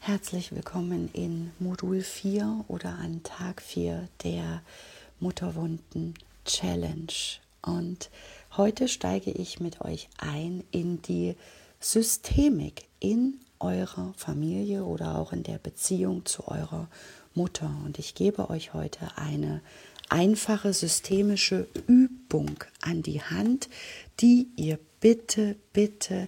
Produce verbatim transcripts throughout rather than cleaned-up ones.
Herzlich willkommen in Modul vier oder an Tag vier der Mutterwunden-Challenge. Und heute steige ich mit euch ein in die Systemik in eurer Familie oder auch in der Beziehung zu eurer Mutter. Und ich gebe euch heute eine einfache systemische Übung an die Hand, die ihr bitte, bitte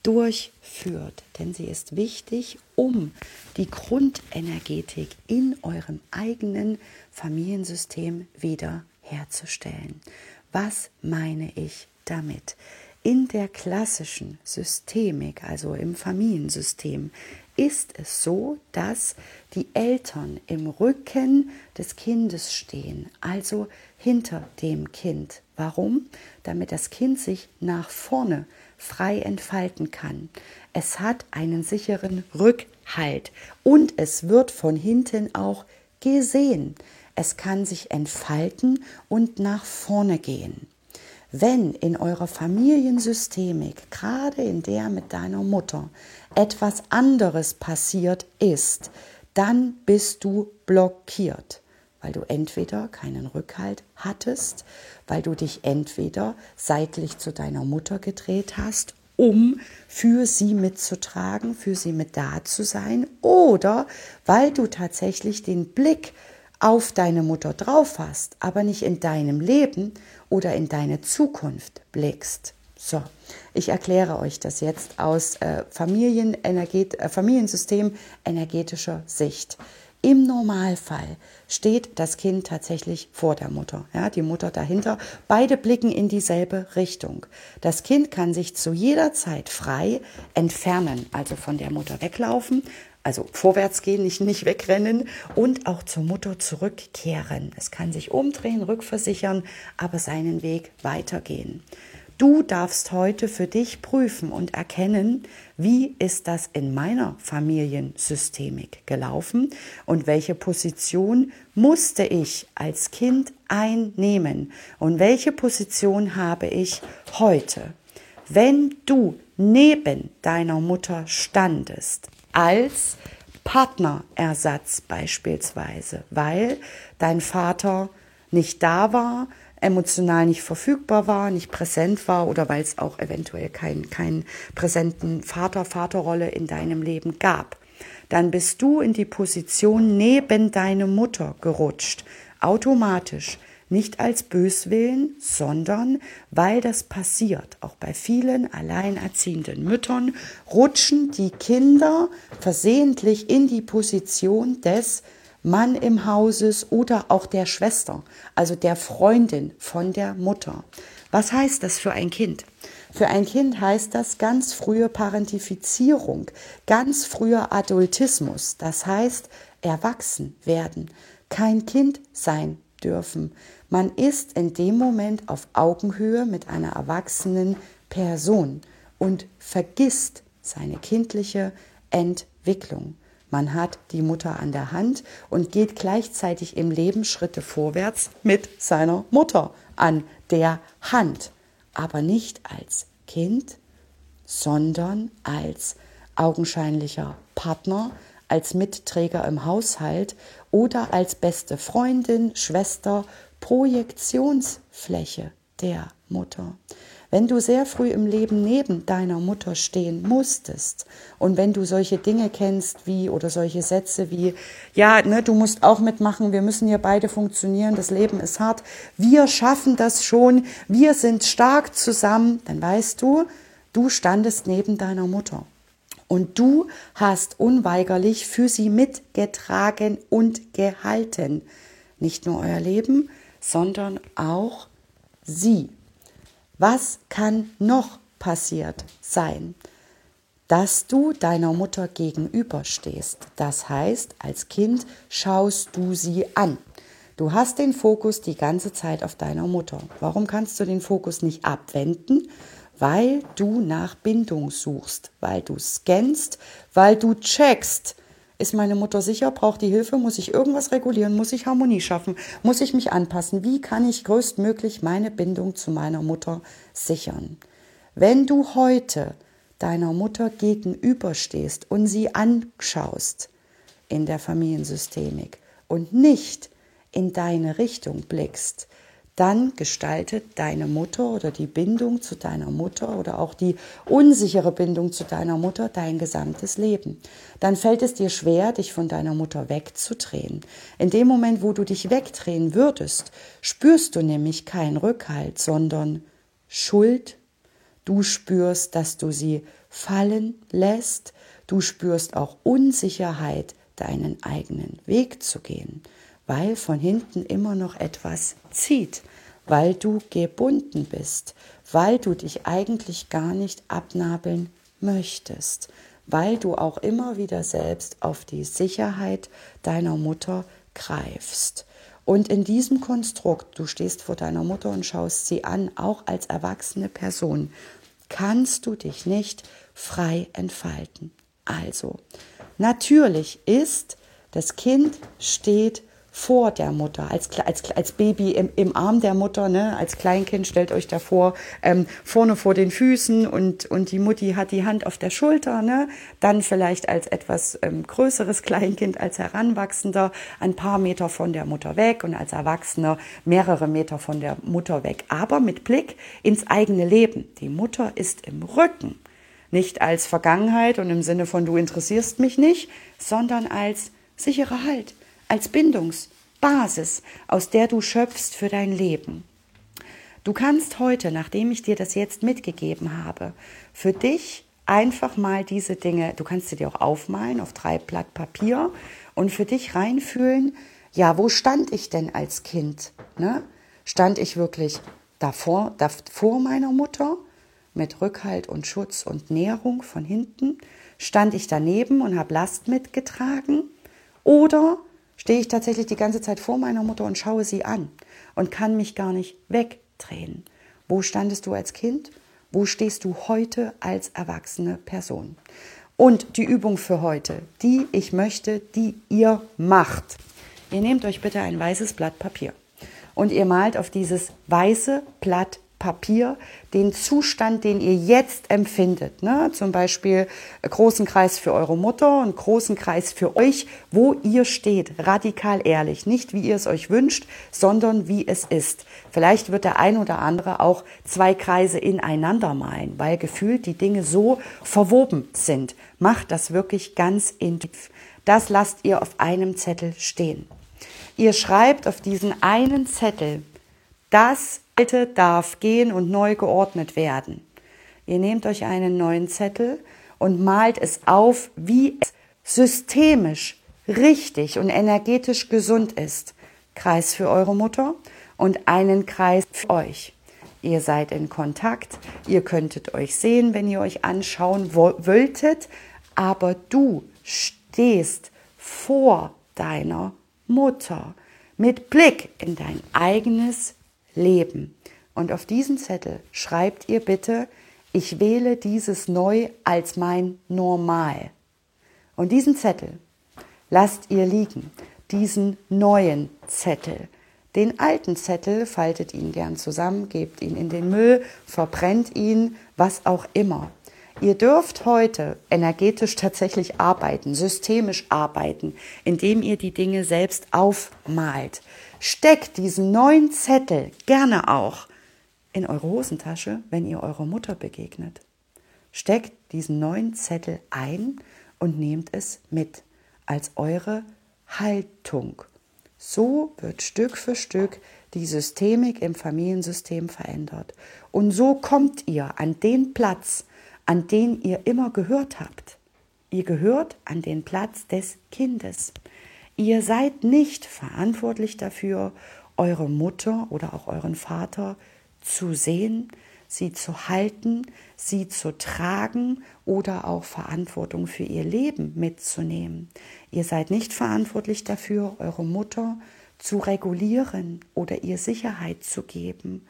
durchführt, denn sie ist wichtig, um die Grundenergetik in eurem eigenen Familiensystem wiederherzustellen. Was meine ich damit? In der klassischen Systemik, also im Familiensystem, ist es so, dass die Eltern im Rücken des Kindes stehen, also hinter dem Kind. Warum? Damit das Kind sich nach vorne frei entfalten kann. Es hat einen sicheren Rückhalt und es wird von hinten auch gesehen. Es kann sich entfalten und nach vorne gehen. Wenn in eurer Familiensystemik, gerade in der mit deiner Mutter, etwas anderes passiert ist, dann bist du blockiert, weil du entweder keinen Rückhalt hattest, weil du dich entweder seitlich zu deiner Mutter gedreht hast, um für sie mitzutragen, für sie mit da zu sein, oder weil du tatsächlich den Blick auf deine Mutter drauf hast, aber nicht in deinem Leben oder in deine Zukunft blickst. So, ich erkläre euch das jetzt aus äh, Familienenerget- äh, Familiensystem energetischer Sicht. Im Normalfall steht das Kind tatsächlich vor der Mutter, ja, die Mutter dahinter. Beide blicken in dieselbe Richtung. Das Kind kann sich zu jeder Zeit frei entfernen, also von der Mutter weglaufen, also vorwärts gehen, nicht, nicht wegrennen und auch zur Mutter zurückkehren. Es kann sich umdrehen, rückversichern, aber seinen Weg weitergehen. Du darfst heute für dich prüfen und erkennen, wie ist das in meiner Familiensystemik gelaufen und welche Position musste ich als Kind einnehmen und welche Position habe ich heute. Wenn du neben deiner Mutter standest, als Partnerersatz beispielsweise, weil dein Vater nicht da war, emotional nicht verfügbar war, nicht präsent war oder weil es auch eventuell keinen kein präsenten Vater, Vaterrolle in deinem Leben gab, dann bist du in die Position neben deine Mutter gerutscht, automatisch. Nicht als Böswillen, sondern weil das passiert. Auch bei vielen alleinerziehenden Müttern rutschen die Kinder versehentlich in die Position des Mann im Hauses oder auch der Schwester, also der Freundin von der Mutter. Was heißt das für ein Kind? Für ein Kind heißt das ganz frühe Parentifizierung, ganz früher Adultismus. Das heißt, erwachsen werden, kein Kind sein dürfen. Man ist in dem Moment auf Augenhöhe mit einer erwachsenen Person und vergisst seine kindliche Entwicklung. Man hat die Mutter an der Hand und geht gleichzeitig im Leben Schritte vorwärts mit seiner Mutter an der Hand. Aber nicht als Kind, sondern als augenscheinlicher Partner, als Mitträger im Haushalt oder als beste Freundin, Schwester, Projektionsfläche der Mutter. Wenn du sehr früh im Leben neben deiner Mutter stehen musstest und wenn du solche Dinge kennst wie oder solche Sätze wie, ja, ne, du musst auch mitmachen, wir müssen hier beide funktionieren, das Leben ist hart, wir schaffen das schon, wir sind stark zusammen, dann weißt du, du standest neben deiner Mutter. Und du hast unweigerlich für sie mitgetragen und gehalten. Nicht nur euer Leben, sondern auch sie. Was kann noch passiert sein? Dass du deiner Mutter gegenüberstehst. Das heißt, als Kind schaust du sie an. Du hast den Fokus die ganze Zeit auf deiner Mutter. Warum kannst du den Fokus nicht abwenden? Weil du nach Bindung suchst, weil du scannst, weil du checkst. Ist meine Mutter sicher? Braucht die Hilfe? Muss ich irgendwas regulieren? Muss ich Harmonie schaffen? Muss ich mich anpassen? Wie kann ich größtmöglich meine Bindung zu meiner Mutter sichern? Wenn du heute deiner Mutter gegenüberstehst und sie anschaust in der Familiensystemik und nicht in deine Richtung blickst, dann gestaltet deine Mutter oder die Bindung zu deiner Mutter oder auch die unsichere Bindung zu deiner Mutter dein gesamtes Leben. Dann fällt es dir schwer, dich von deiner Mutter wegzudrehen. In dem Moment, wo du dich wegdrehen würdest, spürst du nämlich keinen Rückhalt, sondern Schuld. Du spürst, dass du sie fallen lässt. Du spürst auch Unsicherheit, deinen eigenen Weg zu gehen, weil von hinten immer noch etwas zieht, weil du gebunden bist, weil du dich eigentlich gar nicht abnabeln möchtest, weil du auch immer wieder selbst auf die Sicherheit deiner Mutter greifst. Und in diesem Konstrukt, du stehst vor deiner Mutter und schaust sie an, auch als erwachsene Person, kannst du dich nicht frei entfalten. Also, natürlich ist, das Kind steht vor der Mutter, als, als, als Baby im, im Arm der Mutter, ne? Als Kleinkind, stellt euch da vor, ähm, vorne vor den Füßen und, und die Mutti hat die Hand auf der Schulter, ne? Dann vielleicht als etwas ähm, größeres Kleinkind, als Heranwachsender, ein paar Meter von der Mutter weg und als Erwachsener mehrere Meter von der Mutter weg, aber mit Blick ins eigene Leben. Die Mutter ist im Rücken, nicht als Vergangenheit und im Sinne von du interessierst mich nicht, sondern als sicherer Halt, als Bindungsbasis, aus der du schöpfst für dein Leben. Du kannst heute, nachdem ich dir das jetzt mitgegeben habe, für dich einfach mal diese Dinge, du kannst sie dir auch aufmalen auf drei Blatt Papier und für dich reinfühlen, ja, wo stand ich denn als Kind? Ne? Stand ich wirklich davor, davor meiner Mutter mit Rückhalt und Schutz und Nährung von hinten? Stand ich daneben und habe Last mitgetragen? Oder stehe ich tatsächlich die ganze Zeit vor meiner Mutter und schaue sie an und kann mich gar nicht wegdrehen? Wo standest du als Kind? Wo stehst du heute als erwachsene Person? Und die Übung für heute, die ich möchte, die ihr macht. Ihr nehmt euch bitte ein weißes Blatt Papier und ihr malt auf dieses weiße Blatt Papier den Zustand, den ihr jetzt empfindet. Ne? Zum Beispiel einen großen Kreis für eure Mutter, einen großen Kreis für euch, wo ihr steht, radikal ehrlich. Nicht wie ihr es euch wünscht, sondern wie es ist. Vielleicht wird der ein oder andere auch zwei Kreise ineinander malen, weil gefühlt die Dinge so verwoben sind. Macht das wirklich ganz intensiv. Das lasst ihr auf einem Zettel stehen. Ihr schreibt auf diesen einen Zettel, das Alte darf gehen und neu geordnet werden. Ihr nehmt euch einen neuen Zettel und malt es auf, wie es systemisch, richtig und energetisch gesund ist. Kreis für eure Mutter und einen Kreis für euch. Ihr seid in Kontakt, ihr könntet euch sehen, wenn ihr euch anschauen wolltet, aber du stehst vor deiner Mutter mit Blick in dein eigenes Leben. Und auf diesen Zettel schreibt ihr bitte, ich wähle dieses neu als mein Normal. Und diesen Zettel lasst ihr liegen, diesen neuen Zettel. Den alten Zettel faltet ihn gern zusammen, gebt ihn in den Müll, verbrennt ihn, was auch immer. Ihr dürft heute energetisch tatsächlich arbeiten, systemisch arbeiten, indem ihr die Dinge selbst aufmalt. Steckt diesen neuen Zettel gerne auch in eure Hosentasche, wenn ihr eurer Mutter begegnet. Steckt diesen neuen Zettel ein und nehmt es mit als eure Haltung. So wird Stück für Stück die Systemik im Familiensystem verändert. Und so kommt ihr an den Platz, an den ihr immer gehört habt. Ihr gehört an den Platz des Kindes. Ihr seid nicht verantwortlich dafür, eure Mutter oder auch euren Vater zu sehen, sie zu halten, sie zu tragen oder auch Verantwortung für ihr Leben mitzunehmen. Ihr seid nicht verantwortlich dafür, eure Mutter zu regulieren oder ihr Sicherheit zu geben.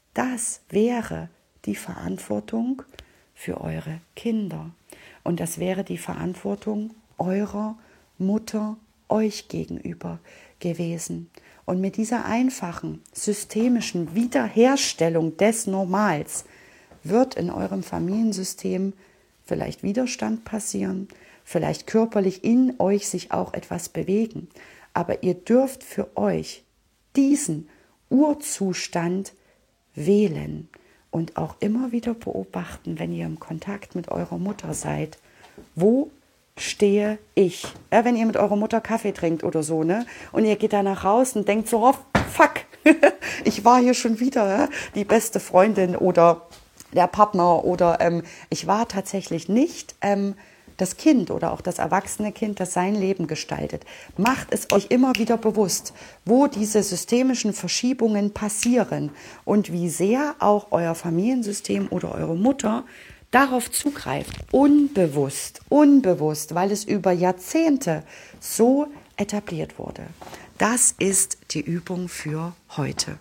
Das wäre die Verantwortung für eure Kinder. Und das wäre die Verantwortung eurer Mutter euch gegenüber gewesen. Und mit dieser einfachen, systemischen Wiederherstellung des Normals wird in eurem Familiensystem vielleicht Widerstand passieren, vielleicht körperlich in euch sich auch etwas bewegen. Aber ihr dürft für euch diesen Urzustand wählen und auch immer wieder beobachten, wenn ihr im Kontakt mit eurer Mutter seid. Wo stehe ich? Ja, wenn ihr mit eurer Mutter Kaffee trinkt oder so, ne? Und ihr geht danach raus und denkt so, oh, fuck, ich war hier schon wieder, ja? Die beste Freundin oder der Partner oder ähm, ich war tatsächlich nicht ähm, das Kind oder auch das erwachsene Kind, das sein Leben gestaltet. Macht es euch immer wieder bewusst, wo diese systemischen Verschiebungen passieren und wie sehr auch euer Familiensystem oder eure Mutter darauf zugreift. Unbewusst, unbewusst, weil es über Jahrzehnte so etabliert wurde. Das ist die Übung für heute.